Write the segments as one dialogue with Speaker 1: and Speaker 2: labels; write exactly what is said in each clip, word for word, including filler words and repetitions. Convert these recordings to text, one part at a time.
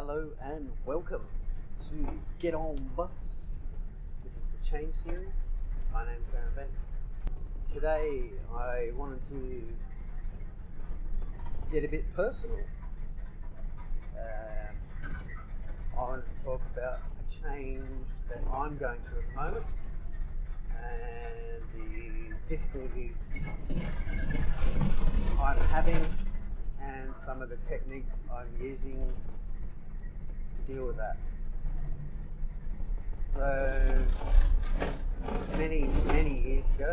Speaker 1: Hello and welcome to Get On Bus. This is the Change series. My name's Darren Ben. Today I wanted to get a bit personal. Um, I wanted to talk about a change that I'm going through at the moment and the difficulties I'm having and some of the techniques I'm using to deal with that. So many, many years ago,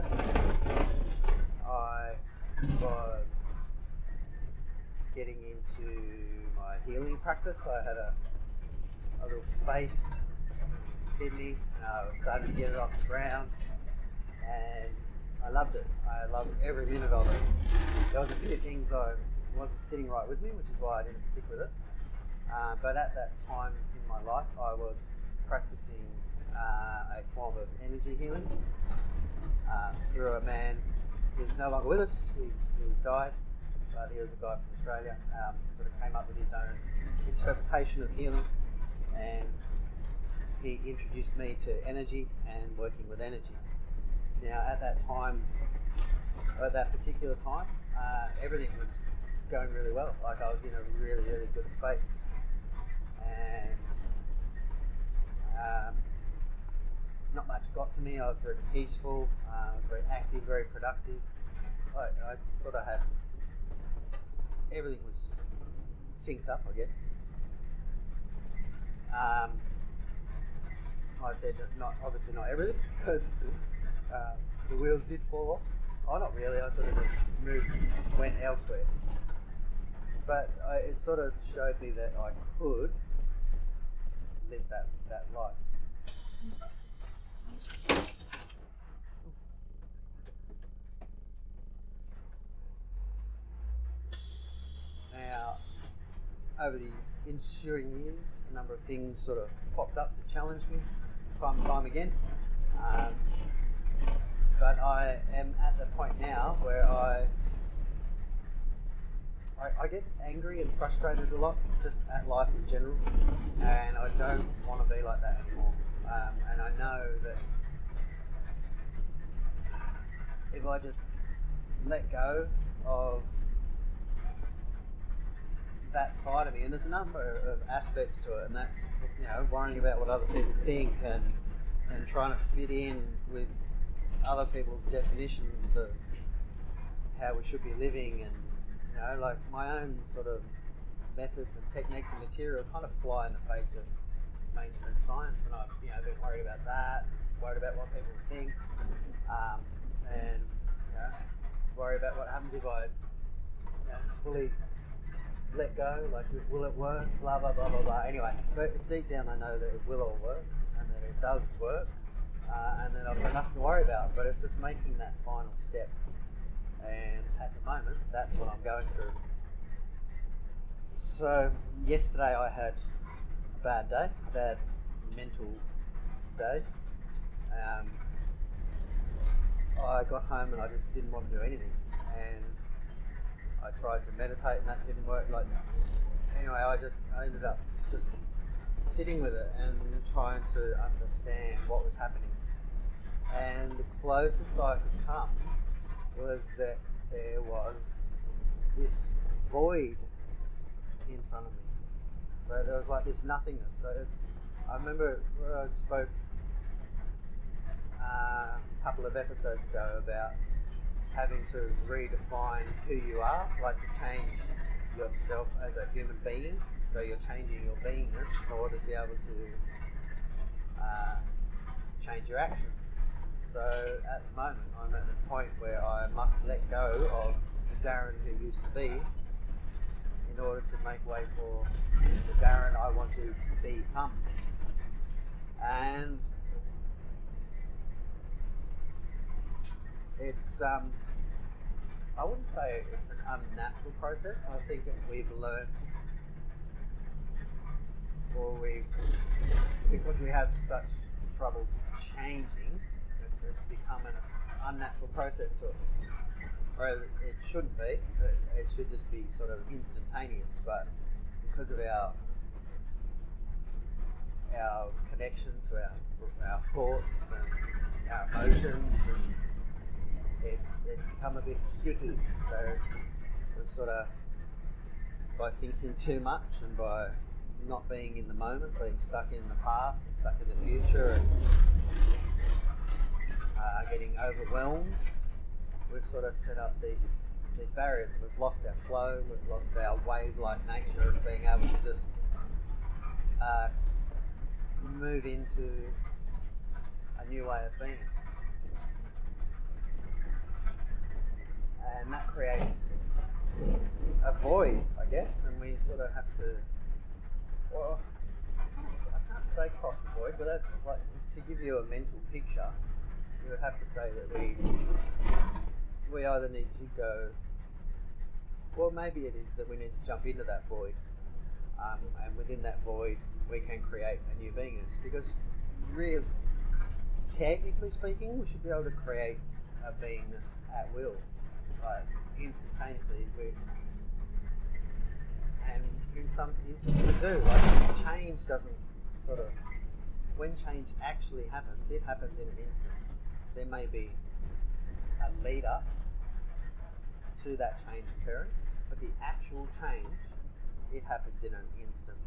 Speaker 1: I was getting into my healing practice. I had a, a little space in Sydney and I was starting to get it off the ground and I loved it. I loved every minute of it. There was a few things I wasn't sitting right with me, which is why I didn't stick with it. Uh, but at that time in my life, I was practicing uh, a form of energy healing uh, through a man who's no longer with us. He, he's died, but he was a guy from Australia. Um, sort of came up with his own interpretation of healing, and he introduced me to energy and working with energy. Now, at that time, at that particular time, uh, everything was going really well. Like I was in a really, really good space, and um, not much got to me. I was very peaceful. Uh, I was very active, very productive. I, I sort of had everything was synced up, I guess. Um, I said not obviously not everything because uh, the wheels did fall off. Oh, not really. I sort of just moved, went elsewhere. But I, it sort of showed me that I could live that, that life. Now, over the ensuing years, a number of things sort of popped up to challenge me time and time again. Um, but I am at the point now where I I, I get angry and frustrated a lot just at life in general, and I don't want to be like that anymore. Um, and I know that if I just let go of that side of me, and there's a number of aspects to it, and that's, you know, worrying about what other people think and and trying to fit in with other people's definitions of how we should be living, and you know, like my own sort of methods and techniques and material kind of fly in the face of mainstream science, and I've you know been worried about that, worried about what people think, um, and you know, worry about what happens if I you know, fully let go. Like, will it work? Blah blah blah blah blah. Anyway, but deep down, I know that it will all work, and that it does work, uh, and that I've got nothing to worry about. But it's just making that final step. And at the moment, that's what I'm going through. So yesterday I had a bad day, a bad mental day. Um, I got home and I just didn't want to do anything, and I tried to meditate and that didn't work. Like anyway, I just I ended up just sitting with it and trying to understand what was happening. And the closest I could come was that there was this void in front of me. So there was like this nothingness. So it's, I remember where I spoke uh, a couple of episodes ago about having to redefine who you are, like to change yourself as a human being. So you're changing your beingness in order to be able to uh, change your actions. So at the moment, I'm at the point where I must let go of the Darren who used to be in order to make way for the Darren I want to become. And it's, um, I wouldn't say it's an unnatural process. I think that we've learnt, or we've, because we have such trouble changing, It's, it's become an unnatural process to us. Whereas it, it shouldn't be. It, it should just be sort of instantaneous. But because of our our connection to our our thoughts and our emotions, and it's it's become a bit sticky. So we're sort of, by thinking too much and by not being in the moment, being stuck in the past and stuck in the future, and uh, getting overwhelmed, we've sort of set up these these barriers. We've lost our flow, we've lost our wave-like nature of being able to just uh, move into a new way of being. And that creates a void, I guess, and we sort of have to, well, I can't, I can't say cross the void, but that's like, to give you a mental picture, you would have to say that we we either need to go, well, maybe it is that we need to jump into that void, um, and within that void we can create a new beingness, because really, technically speaking, we should be able to create a beingness at will, like instantaneously. We, and in some instances we do, like change doesn't sort of, when change actually happens, it happens in an instant. There may be a lead up to that change occurring, but the actual change, it happens in an instant.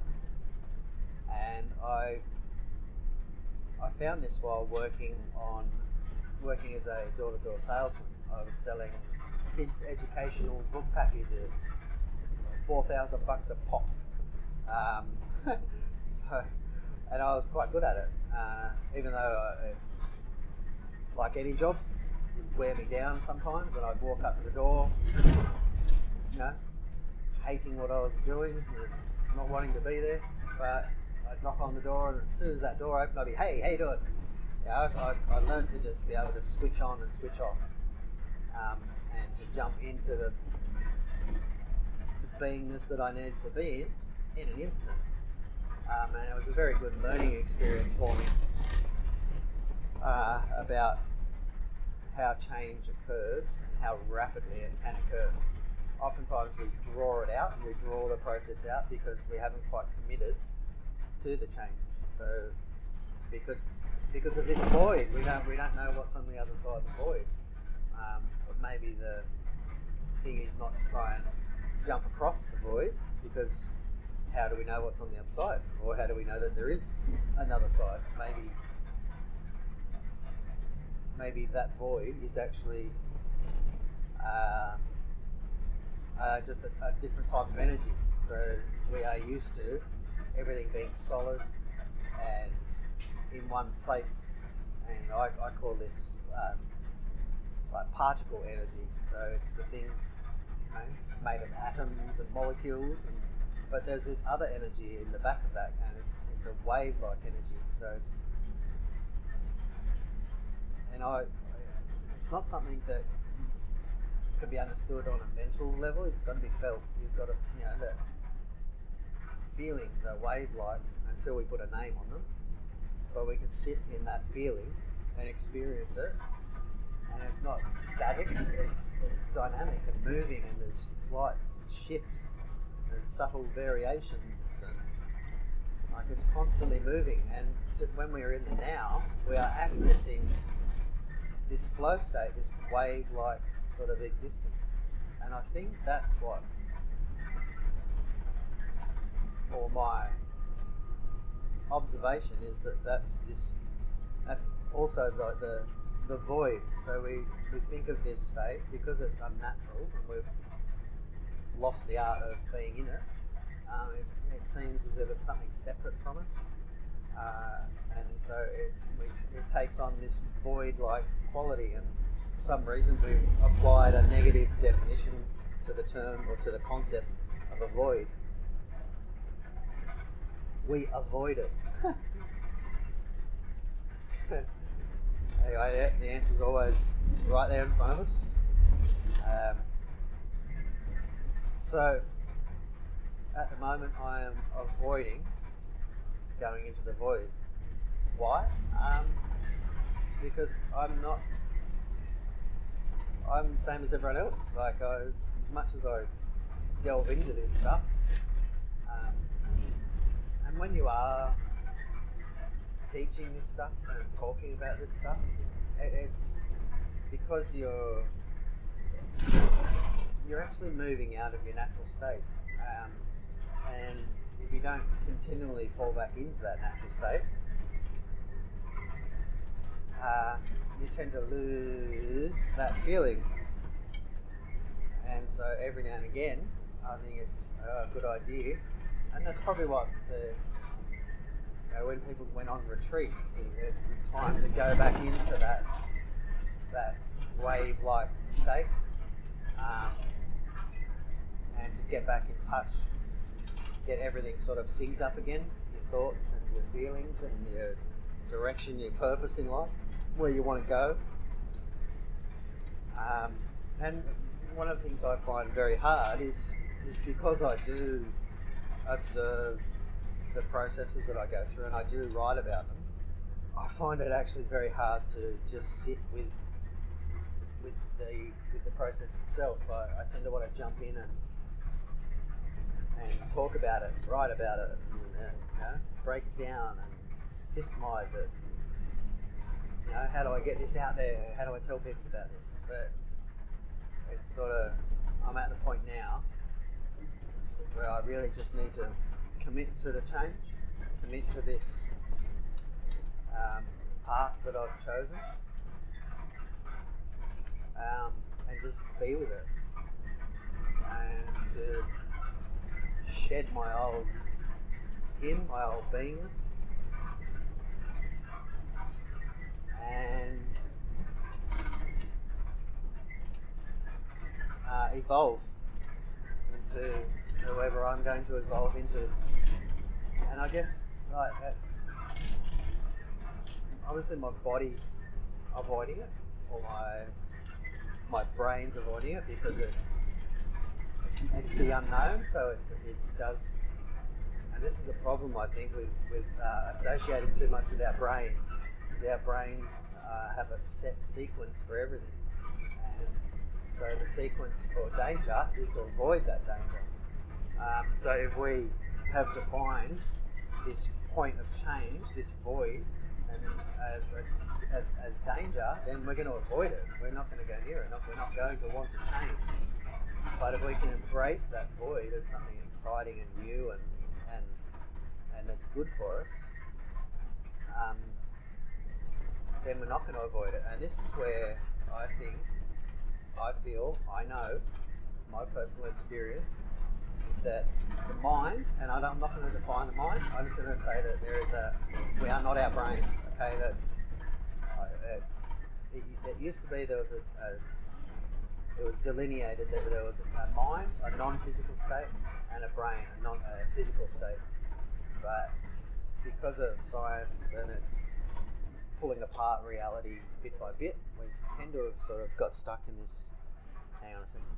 Speaker 1: And I I found this while working on working as a door-to-door salesman. I was selling kids' educational book packages, four thousand bucks a pop. Um, so, and I was quite good at it, uh, even though I, like any job, would wear me down sometimes, and I'd walk up to the door, you know, hating what I was doing, and not wanting to be there, but I'd knock on the door, and as soon as that door opened, I'd be, hey, how you doing? Yeah, I, I, I learned to just be able to switch on and switch off, um, and to jump into the, the beingness that I needed to be in, in an instant. Um, and it was a very good learning experience for me uh, about how change occurs and how rapidly it can occur. Oftentimes we draw it out, and we draw the process out because we haven't quite committed to the change. So because because of this void, we don't we don't know what's on the other side of the void. Um, but maybe the thing is not to try and jump across the void, because how do we know what's on the other side? Or how do we know that there is another side? Maybe maybe that void is actually uh, uh, just a, a different type of energy. So we are used to everything being solid and in one place, and I, I call this um, like particle energy. So it's the things, you know, it's made of atoms and molecules, and but there's this other energy in the back of that, and it's it's a wave-like energy. So it's and I it's not something that can be understood on a mental level. It's got to be felt. You've got to, you know, that feelings are wave-like until we put a name on them. But we can sit in that feeling and experience it, and it's not static. It's it's dynamic and moving, and there's slight shifts and subtle variations, and like it's constantly moving. And to, when we are in the now, we are accessing this flow state, this wave-like sort of existence. And I think that's what, or my observation is that that's this, that's also the the, the void. So we, we think of this state because it's unnatural, and we've lost the art of being in it. Um, it, it seems as if it's something separate from us, uh, and so it, it, it takes on this void-like quality, and for some reason we've applied a negative definition to the term or to the concept of a void. We avoid it. Anyway, the answer's always right there in front of us. Um, so, at the moment, I am avoiding going into the void. Why? Um, because I'm not. I'm the same as everyone else. Like, I, as much as I delve into this stuff, um, and when you are teaching this stuff and talking about this stuff. It, it's because you're you're actually moving out of your natural state, um, and if you don't continually fall back into that natural state, uh, you tend to lose that feeling. And so every now and again, I think it's a good idea, and that's probably what the you know, when people went on retreats, it's a time to go back into that that wave-like state, um, and to get back in touch, get everything sort of synced up again, your thoughts and your feelings and your direction, your purpose in life, where you want to go. Um, and one of the things I find very hard is is because I do observe the processes that I go through and I do write about them, I find it actually very hard to just sit with with the with the process itself. I, I tend to want to jump in and and talk about it, and write about it, and uh, you know, break it down and systemize it. You know, how do I get this out there? How do I tell people about this? But it's sort of, I'm at the point now where I really just need to commit to the change, commit to this um, path that I've chosen, um, and just be with it, and to shed my old skin, my old beingness, and uh, evolve into whoever I'm going to evolve into. And I guess, like, that, obviously my body's avoiding it, or my my brain's avoiding it because it's it's, it's the unknown. So it's it does, and this is a problem I think with with uh, associating too much with our brains, because our brains uh, have a set sequence for everything, and so the sequence for danger is to avoid that danger. Um, so if we have defined this point of change, this void, and as a, as as danger, then we're going to avoid it. We're not going to go near it. Not, we're not going to want to change. But if we can embrace that void as something exciting and new and and and that's good for us, um, then we're not going to avoid it. And this is where I think, I feel, I know, my personal experience, that the mind, and I don't, I'm not going to define the mind, I'm just going to say that there is a, we are not our brains, okay, that's, uh, it's, it, it used to be there was a, a, it was delineated that there was a mind, a non-physical state, and a brain, a non a physical state, but because of science and its pulling apart reality bit by bit, we tend to have sort of got stuck in this, hang on a second.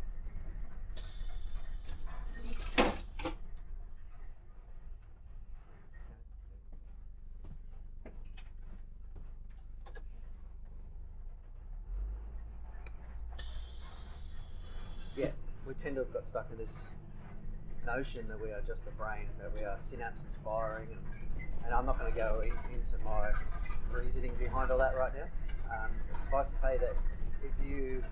Speaker 1: Yeah, we tend to have got stuck in this notion that we are just a brain, that we are synapses firing, and, and I'm not going to go in, into my reasoning behind all that right now. Um, suffice to say that if you,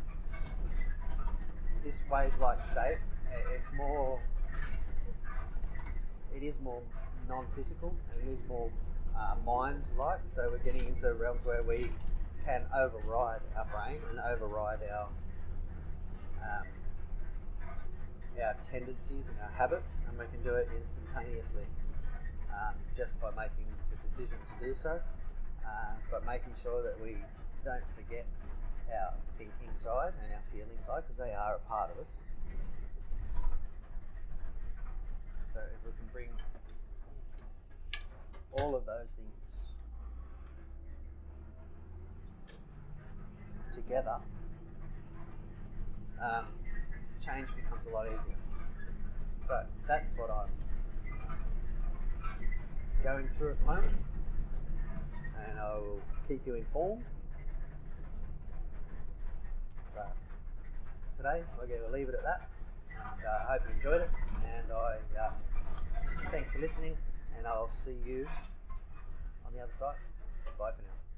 Speaker 1: this wave-like state, it's more, it is more non-physical, and it is more uh, mind-like, so we're getting into realms where we can override our brain and override our um, our tendencies and our habits, and we can do it instantaneously, um, just by making the decision to do so, uh, but making sure that we don't forget our thinking side and our feeling side, because they are a part of us. So if we can bring all of those things together, um, change becomes a lot easier. So that's what I'm going through at the moment, and I will keep you informed. But today we're going to leave it at that. And I uh, hope you enjoyed it, and I uh, thanks for listening, and I'll see you on the other side. Bye for now.